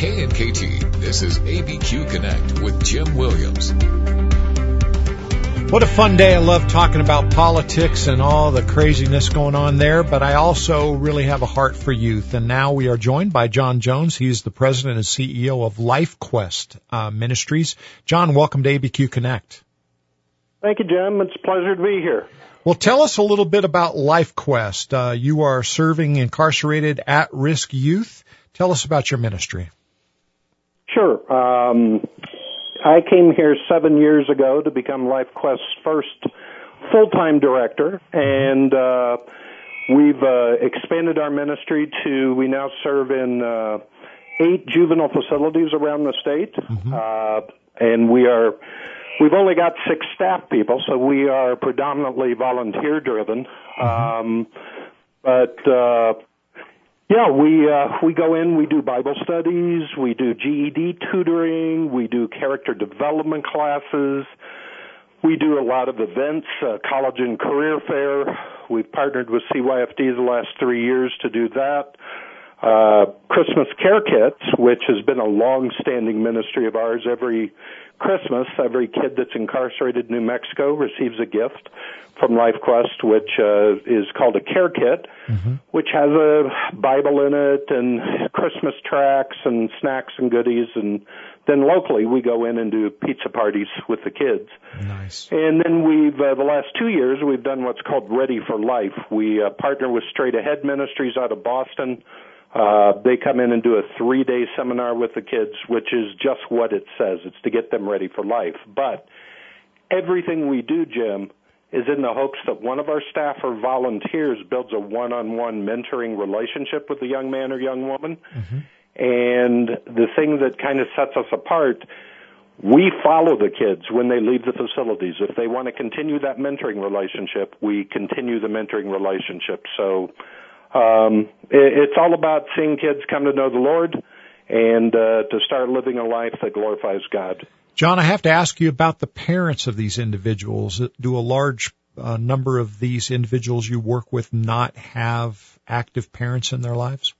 KNKT, this is ABQ Connect with Jim Williams. What a fun day. I love talking about politics and all the craziness going on there, but I also really have a heart for youth. And now we are joined by John Jones. He's the president and CEO of LifeQuest Ministries. John, welcome to ABQ Connect. Thank you, Jim. It's a pleasure to be here. Well, tell us a little bit about LifeQuest. You are serving incarcerated at-risk youth. Tell us about your ministry. Sure. I came here 7 years ago to become LifeQuest's first full-time director, and we've expanded our ministry to, we now serve in 8 juvenile facilities around the state, and we've only got 6 staff people, so we are predominantly volunteer-driven, we go in, we do Bible studies, we do GED tutoring, we do character development classes, we do a lot of events, college and career fair. We've partnered with CYFD the last 3 years to do that. Christmas Care Kits, which has been a long-standing ministry of ours. Every Christmas, every kid that's incarcerated in New Mexico receives a gift from LifeQuest, which is called a Care Kit, which has a Bible in it and Christmas tracts and snacks and goodies. And then locally, we go in and do pizza parties with the kids. Nice. And then we've, the last 2 years, we've done what's called Ready for Life. We partner with Straight Ahead Ministries out of Boston. They come in and do a 3-day seminar with the kids, which is just what it says. It's to get them ready for life. But everything we do, Jim, is in the hopes that one of our staff or volunteers builds a one-on-one mentoring relationship with a young man or young woman. And the thing that kind of sets us apart, we follow the kids when they leave the facilities. If they want to continue that mentoring relationship, we continue the mentoring relationship. So it's all about seeing kids come to know the Lord and to start living a life that glorifies God. John, I have to ask you about the parents of these individuals. Do a large number of these individuals you work with not have active parents in their lives?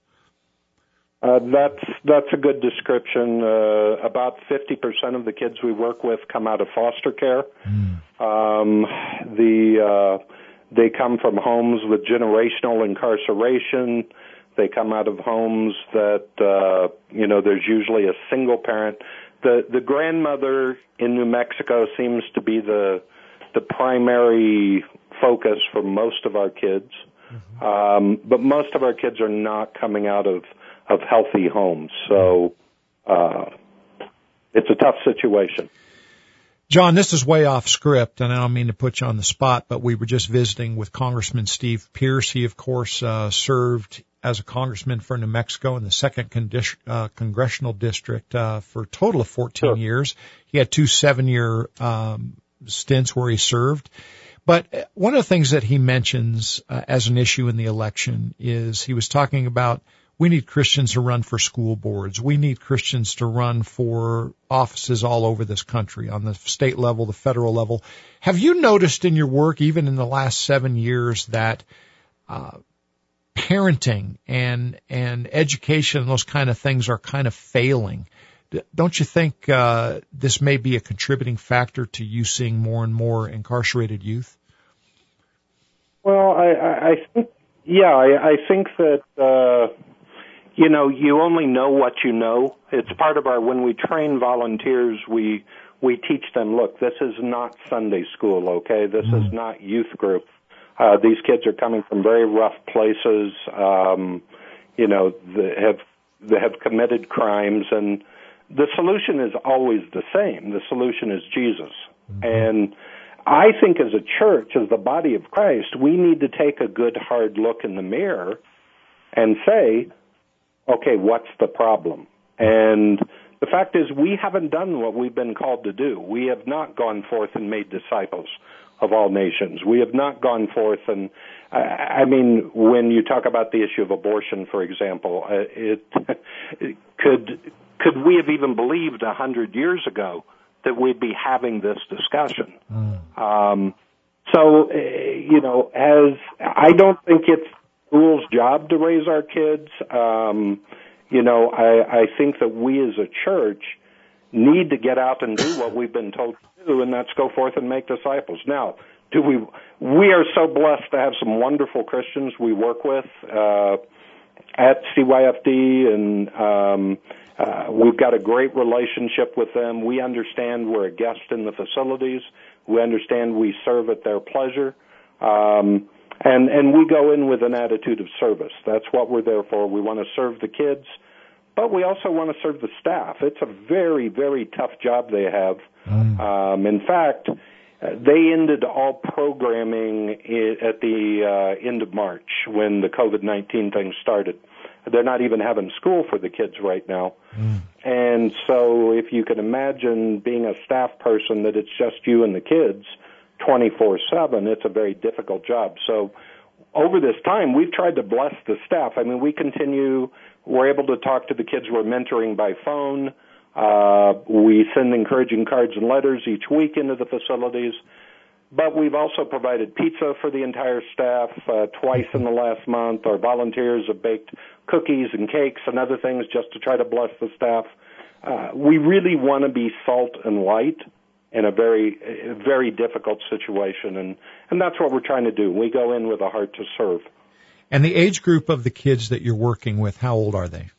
That's a good description. About 50% of the kids we work with come out of foster care. They come from homes with generational incarceration. They come out of homes that, there's usually a single parent. The grandmother in New Mexico seems to be the primary focus for most of our kids. But most of our kids are not coming out of healthy homes. So it's a tough situation. John, this is way off script, and I don't mean to put you on the spot, but we were just visiting with Congressman Steve Pearce. He, of course, served as a congressman for New Mexico in the 2nd Congressional District for a total of 14 years. He had 2 7-year stints where he served. But one of the things that he mentions as an issue in the election is he was talking about we need Christians to run for school boards. We need Christians to run for offices all over this country, on the state level, the federal level. Have you noticed in your work, even in the last 7 years, that parenting and education and those kind of things are kind of failing? Don't you think this may be a contributing factor to you seeing more and more incarcerated youth? Well, I think that you only know what you know. It's part of when we train volunteers, we teach them, look, this is not Sunday school, okay? This is not youth group. These kids are coming from very rough places, they have committed crimes, and the solution is always the same. The solution is Jesus. And I think as a church, as the body of Christ, we need to take a good hard look in the mirror and say, okay, what's the problem? And the fact is we haven't done what we've been called to do. We have not gone forth and made disciples of all nations. We have not gone forth and, when you talk about the issue of abortion, for example, could we have even believed 100 years ago that we'd be having this discussion? I don't think it's school's job to raise our kids. I think that we as a church need to get out and do what we've been told to do, and that's go forth and make disciples. Now, we are so blessed to have some wonderful Christians we work with at CYFD, and we've got a great relationship with them. We understand we're a guest in the facilities. We understand we serve at their pleasure. And we go in with an attitude of service. That's what we're there for. We want to serve the kids, but we also want to serve the staff. It's a very, very tough job they have. In fact, they ended all programming at the end of March when the COVID-19 thing started. They're not even having school for the kids right now. And so if you can imagine being a staff person that it's just you and the kids 24/7, it's a very difficult job. So over this time, we've tried to bless the staff. I mean, we're able to talk to the kids we're mentoring by phone. We send encouraging cards and letters each week into the facilities. But we've also provided pizza for the entire staff twice in the last month. Our volunteers have baked cookies and cakes and other things just to try to bless the staff. We really want to be salt and light in a very, very difficult situation, and that's what we're trying to do. We go in with a heart to serve. And the age group of the kids that you're working with, how old are they?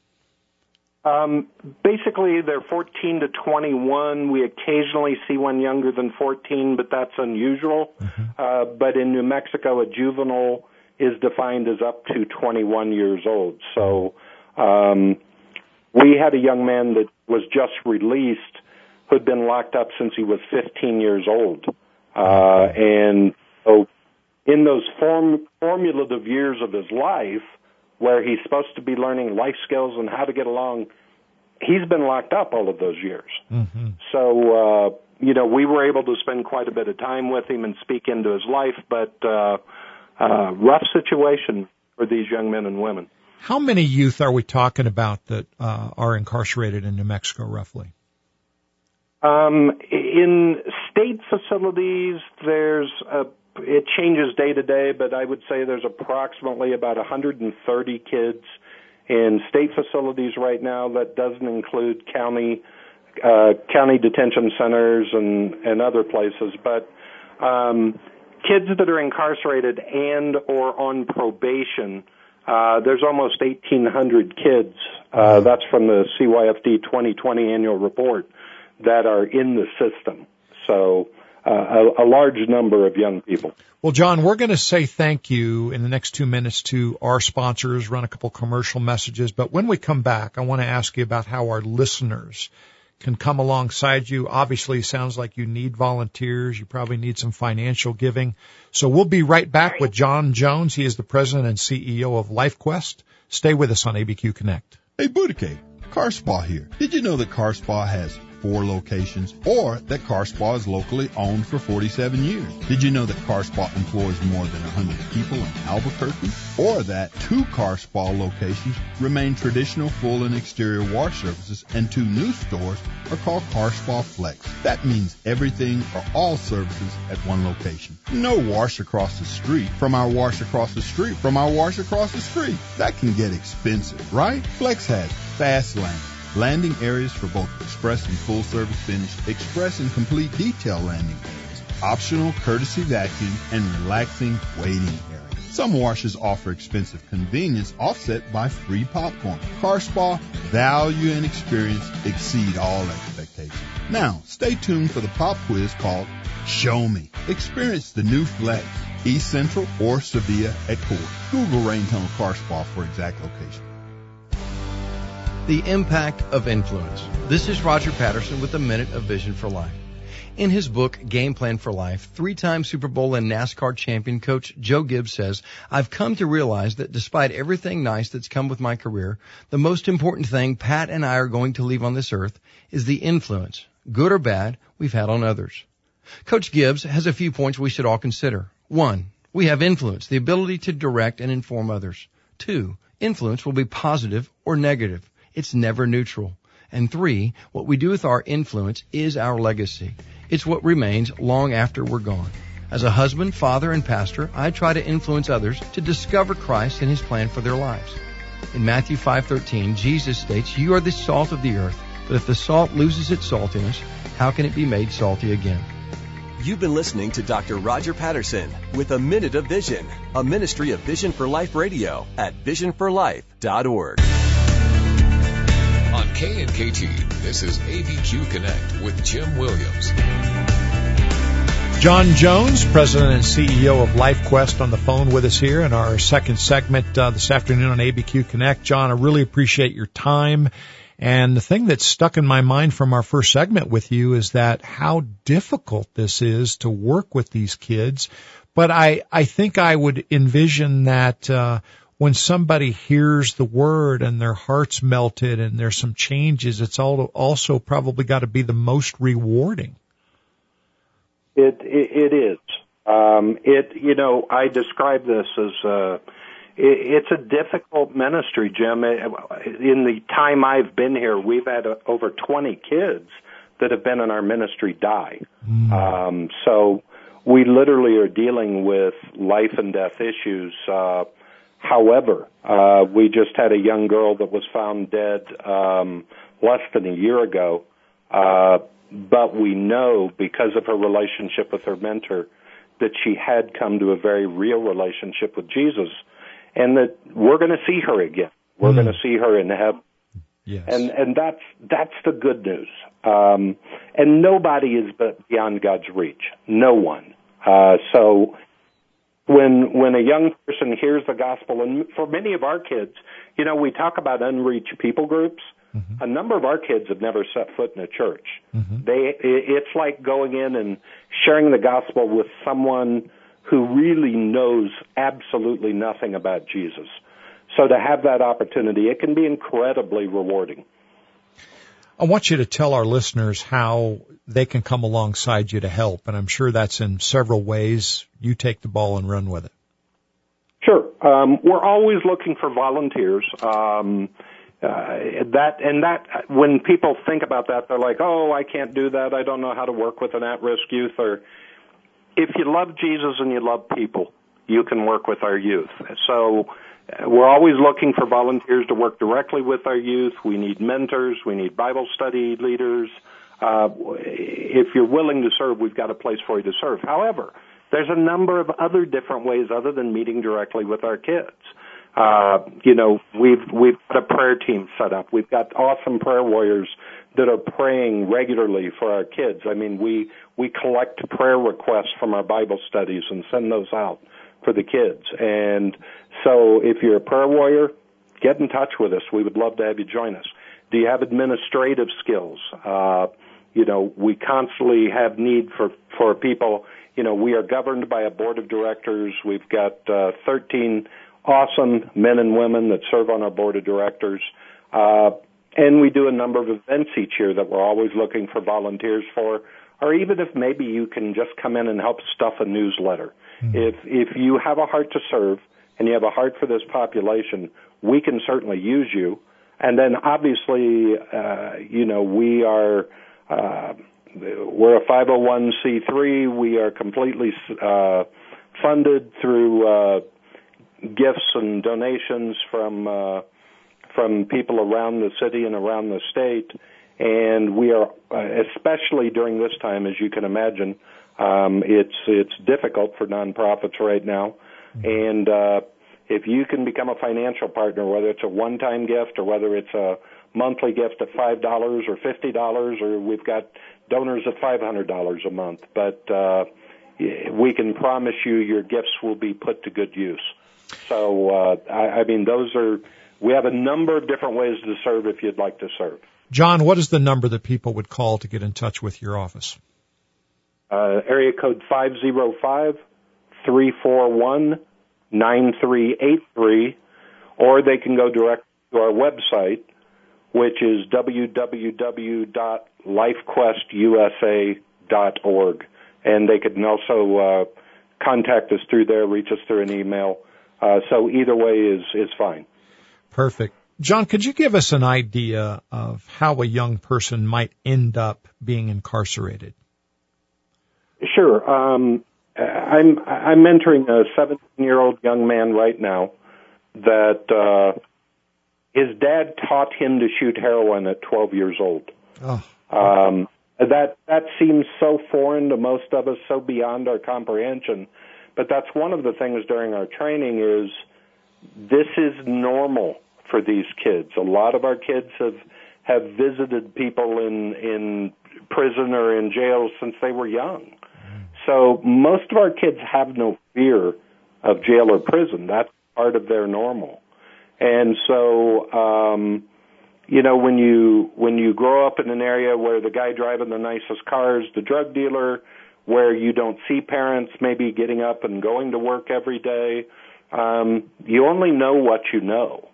Basically, they're 14 to 21. We occasionally see one younger than 14, but that's unusual. But in New Mexico, a juvenile is defined as up to 21 years old. So we had a young man that was just released who'd been locked up since he was 15 years old. And so in those formulative years of his life, where he's supposed to be learning life skills and how to get along, he's been locked up all of those years. So, we were able to spend quite a bit of time with him and speak into his life, but rough situation for these young men and women. How many youth are we talking about that are incarcerated in New Mexico, roughly? In state facilities, it changes day to day, but I would say there's approximately about 130 kids in state facilities right now. That doesn't include county detention centers and other places. But kids that are incarcerated and or on probation, there's almost 1,800 kids. That's from the CYFD 2020 annual report that are in the system. So a large number of young people. Well, John, we're going to say thank you in the next 2 minutes to our sponsors, run a couple commercial messages. But when we come back, I want to ask you about how our listeners can come alongside you. Obviously, it sounds like you need volunteers. You probably need some financial giving. So we'll be right back with John Jones. He is the president and CEO of LifeQuest. Stay with us on ABQ Connect. Hey, Boudica, Car Spa here. Did you know that Car Spa has 4 locations, or that Car Spa is locally owned for 47 years? Did you know that Car Spa employs more than 100 people in Albuquerque, or that 2 Car Spa locations remain traditional full and exterior wash services, and 2 new stores are called Car Spa Flex? That means everything or all services at one location. No wash across the street from our wash across the street from our wash across the street. That can get expensive, right? Flex has fast landing areas for both express and full-service finish, express and complete detail landing areas, optional courtesy vacuum, and relaxing waiting areas. Some washes offer expensive convenience offset by free popcorn. Car Spa value and experience exceed all expectations. Now, stay tuned for the pop quiz called Show Me. Experience the new Flex, East Central or Sevilla at Court. Google Raintown Car Spa for exact location. The impact of influence. This is Roger Patterson with a Minute of Vision for Life. In his book, Game Plan for Life, 3-time Super Bowl and NASCAR champion coach Joe Gibbs says, I've come to realize that despite everything nice that's come with my career, the most important thing Pat and I are going to leave on this earth is the influence, good or bad, we've had on others. Coach Gibbs has a few points we should all consider. 1, we have influence, the ability to direct and inform others. 2, influence will be positive or negative. It's never neutral. And 3, what we do with our influence is our legacy. It's what remains long after we're gone. As a husband, father, and pastor, I try to influence others to discover Christ and His plan for their lives. In Matthew 5:13, Jesus states, "You are the salt of the earth, but if the salt loses its saltiness, how can it be made salty again?" You've been listening to Dr. Roger Patterson with A Minute of Vision, a ministry of Vision for Life Radio at visionforlife.org. On KNKT, this is ABQ Connect with Jim Williams. John Jones, President and CEO of LifeQuest, on the phone with us here in our second segment this afternoon on ABQ Connect. John, I really appreciate your time. And the thing that stuck in my mind from our first segment with you is that how difficult this is to work with these kids. But I think I would envision that when somebody hears the word and their heart's melted and there's some changes, it's also probably got to be the most rewarding. It is. I describe this as it's a difficult ministry, Jim. In the time I've been here, we've had over 20 kids that have been in our ministry die. So we literally are dealing with life and death issues. However, we just had a young girl that was found dead less than a year ago. But we know, because of her relationship with her mentor, that she had come to a very real relationship with Jesus, and that we're going to see her again. We're going to see her in heaven. Yes. And that's the good news. And nobody is beyond God's reach. No one. So when a young person hears the gospel, and for many of our kids, we talk about unreached people groups. Mm-hmm. A number of our kids have never set foot in a church. Mm-hmm. It's like going in and sharing the gospel with someone who really knows absolutely nothing about Jesus. So to have that opportunity, it can be incredibly rewarding. I want you to tell our listeners how they can come alongside you to help, and I'm sure that's in several ways. You take the ball and run with it. Sure. We're always looking for volunteers. When people think about that, they're like, "Oh, I can't do that. I don't know how to work with an at-risk youth." Or if you love Jesus and you love people, you can work with our youth. So we're always looking for volunteers to work directly with our youth. We need mentors. We need Bible study leaders. If you're willing to serve, we've got a place for you to serve. However, there's a number of other different ways other than meeting directly with our kids. We've got a prayer team set up. We've got awesome prayer warriors that are praying regularly for our kids. I mean, we collect prayer requests from our Bible studies and send those out for the kids. And so if you're a prayer warrior, get in touch with us. We would love to have you join us. Do you have administrative skills? We constantly have need for people. We are governed by a board of directors. We've got 13 awesome men and women that serve on our board of directors. And we do a number of events each year that we're always looking for volunteers for, or even if maybe you can just come in and help stuff a newsletter. Mm-hmm. If you have a heart to serve and you have a heart for this population, we can certainly use you. And then obviously, we're a 501c3. We are completely funded through gifts and donations from people around the city and around the state, and we are, especially during this time, as you can imagine, it's difficult for nonprofits right now. And if you can become a financial partner, whether it's a one-time gift or whether it's a monthly gift of $5 or $50, or we've got donors at $500 a month, but we can promise you your gifts will be put to good use. So, we have a number of different ways to serve if you'd like to serve. John, what is the number that people would call to get in touch with your office? Area code 505-341-9383, or they can go direct to our website, which is www.lifequestusa.org. And they can also contact us through there, reach us through an email. So either way is fine. Perfect. John, could you give us an idea of how a young person might end up being incarcerated? Sure. I'm mentoring a 17-year-old young man right now that his dad taught him to shoot heroin at 12 years old. Oh. That seems so foreign to most of us, so beyond our comprehension. But that's one of the things during our training is this is normal for these kids. A lot of our kids have visited people in prison or in jail since they were young. So most of our kids have no fear of jail or prison. That's part of their normal. And so, when you grow up in an area where the guy driving the nicest car is the drug dealer, where you don't see parents maybe getting up and going to work every day, you only know what you know.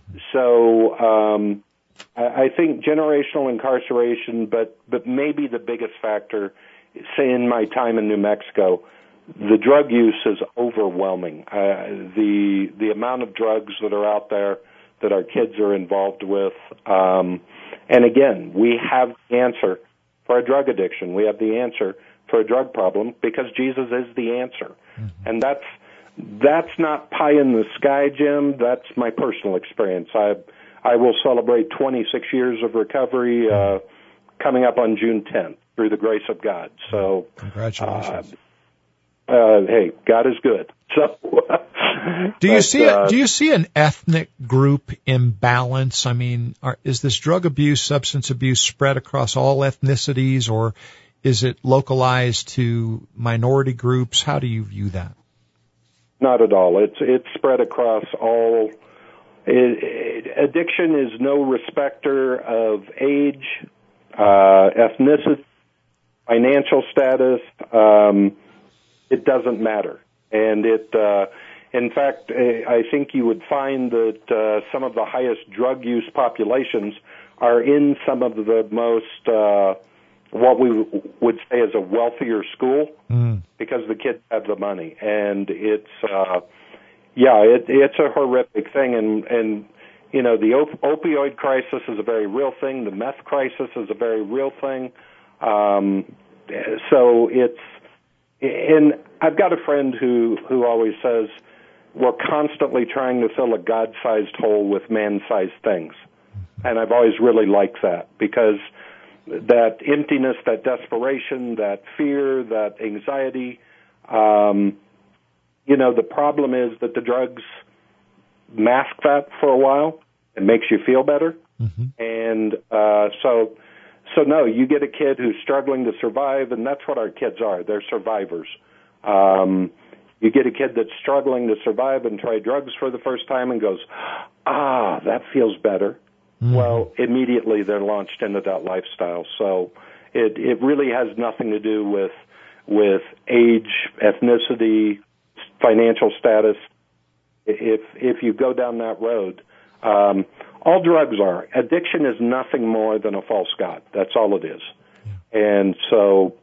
So I think generational incarceration, but maybe the biggest factor, say in my time in New Mexico, the drug use is overwhelming. The amount of drugs that are out there that our kids are involved with. And again, we have the answer for a drug addiction. We have the answer for a drug problem because Jesus is the answer. Mm-hmm. And that's not pie in the sky, Jim. That's my personal experience. I will celebrate 26 years of recovery coming up on June 10th through the grace of God. So congratulations. Hey, God is good. So do you see an ethnic group imbalance? I mean, is this drug abuse, substance abuse spread across all ethnicities, or is it localized to minority groups? How do you view that? Not at all. It's spread across all. Addiction is no respecter of age, ethnicity, financial status. It doesn't matter. And in fact, I think you would find that some of the highest drug use populations are in some of the most, what we would say is a wealthier school, because the kids have the money. And it's a horrific thing. And the opioid crisis is a very real thing. The meth crisis is a very real thing. So and I've got a friend who always says we're constantly trying to fill a God-sized hole with man-sized things. And I've always really liked that because that emptiness, that desperation, that fear, that anxiety, the problem is that the drugs mask that for a while. It makes you feel better. Mm-hmm. And so no, you get a kid who's struggling to survive, and that's what our kids are. They're survivors. You get a kid that's struggling to survive and try drugs for the first time and goes, that feels better. Mm-hmm. Well, immediately they're launched into that lifestyle. So it really has nothing to do with age, ethnicity, financial status. If you go down that road, all drugs are. Addiction is nothing more than a false god. That's all it is. Yeah. And so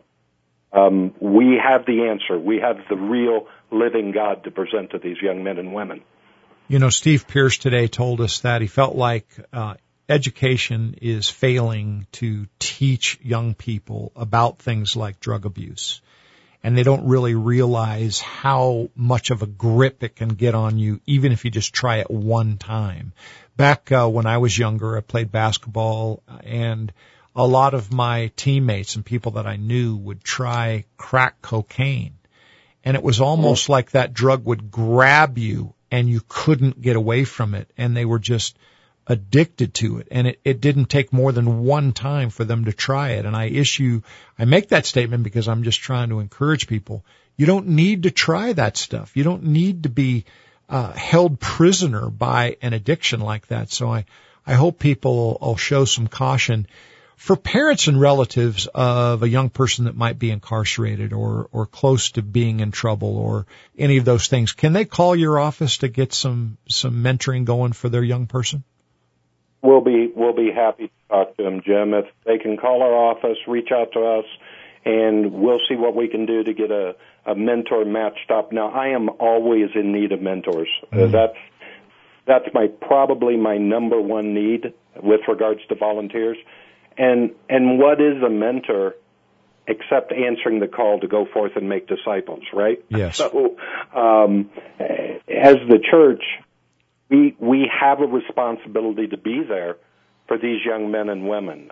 we have the answer. We have the real living God to present to these young men and women. Steve Pierce today told us that he felt like education is failing to teach young people about things like drug abuse. And they don't really realize how much of a grip it can get on you, even if you just try it one time. Back when I was younger, I played basketball, and a lot of my teammates and people that I knew would try crack cocaine. And it was almost like that drug would grab you, and you couldn't get away from it, and they were just addicted to it. And it didn't take more than one time for them to try it. And I make that statement because I'm just trying to encourage people. You don't need to try that stuff. You don't need to be held prisoner by an addiction like that. So I hope people will show some caution. For parents and relatives of a young person that might be incarcerated or close to being in trouble or any of those things, can they call your office to get some mentoring going for their young person? We'll be happy to talk to them, Jim. If they can call our office, reach out to us, and we'll see what we can do to get a mentor matched up. Now, I am always in need of mentors. Mm-hmm. That's probably my number one need with regards to volunteers. And what is a mentor except answering the call to go forth and make disciples, right? Yes. So, as the church, we have a responsibility to be there for these young men and women.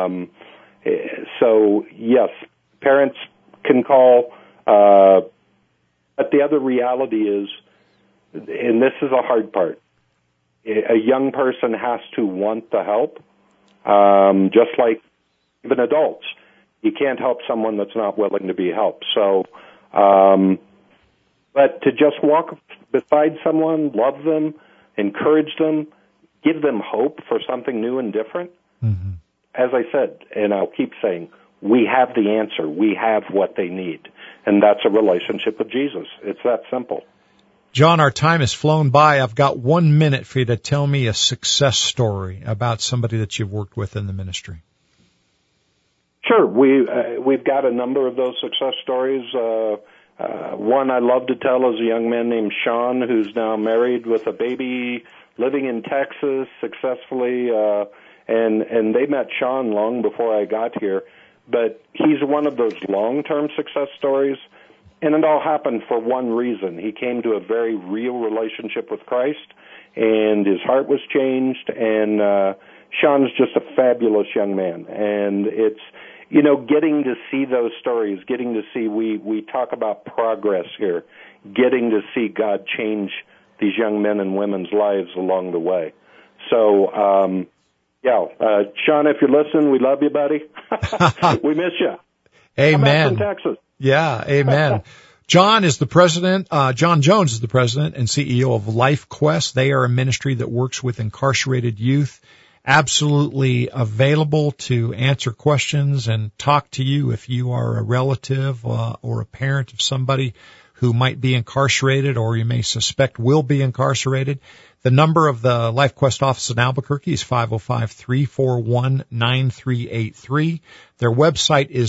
So yes, parents can call, but the other reality is, and this is a hard part, a young person has to want the help, just like even adults. You can't help someone that's not willing to be helped. So, but to just walk beside someone, love them, encourage them, give them hope for something new and different. Mm-hmm. As I said, and I'll keep saying, we have the answer. We have what they need. And that's a relationship with Jesus. It's that simple. John, our time has flown by. I've got 1 minute for you to tell me a success story about somebody that you've worked with in the ministry. Sure. We've got a number of those success stories. One I love to tell is a young man named Sean, who's now married with a baby, living in Texas successfully, and they met Sean long before I got here. But he's one of those long-term success stories, and it all happened for one reason. He came to a very real relationship with Christ, and his heart was changed, and Sean's just a fabulous young man. And it's, getting to see those stories, getting to see, we talk about progress here, getting to see God change these young men and women's lives along the way. So, Sean, if you're listening, we love you, buddy. We miss you. Amen. From Texas. Yeah, amen. John Jones is the president and CEO of LifeQuest. They are a ministry that works with incarcerated youth. Absolutely available to answer questions and talk to you if you are a relative or a parent of somebody who might be incarcerated or you may suspect will be incarcerated. The number of the LifeQuest office in Albuquerque is 505-341-9383. Their website is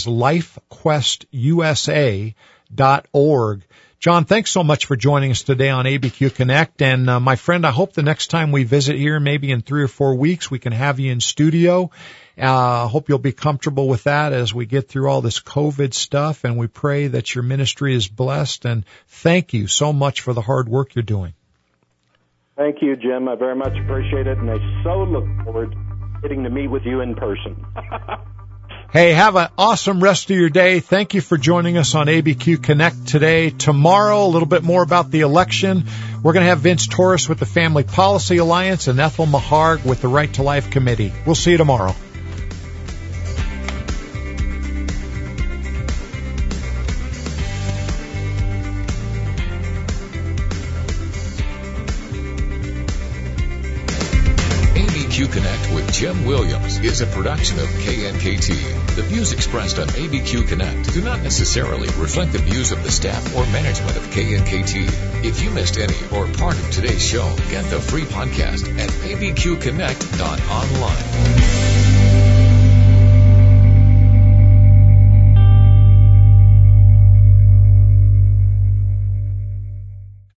lifequestusa.org. John, thanks so much for joining us today on ABQ Connect. And my friend, I hope the next time we visit here, maybe in 3 or 4 weeks, we can have you in studio. Hope you'll be comfortable with that as we get through all this COVID stuff. And we pray that your ministry is blessed. And thank you so much for the hard work you're doing. Thank you, Jim. I very much appreciate it. And I so look forward to getting to meet with you in person. Hey, have an awesome rest of your day. Thank you for joining us on ABQ Connect today. Tomorrow, a little bit more about the election. We're going to have Vince Torres with the Family Policy Alliance and Ethel Maharg with the Right to Life Committee. We'll see you tomorrow. ABQ Connect with Jim Williams is a production of KNKT. The views expressed on ABQ Connect do not necessarily reflect the views of the staff or management of KNKT. If you missed any or part of today's show, get the free podcast at abqconnect.online.